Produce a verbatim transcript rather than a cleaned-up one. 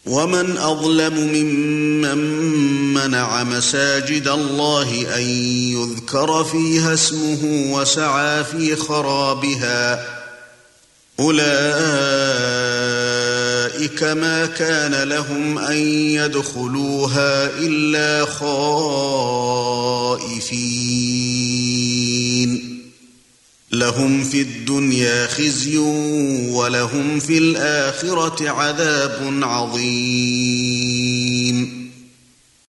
ومن أظلم ممن منع مساجد الله أن يذكر فيها اسمه وسعى في خرابها أولئك ما كان لهم أن يدخلوها إلا خائفين لهم في الدنيا خزي ولهم في الآخرة عذاب عظيم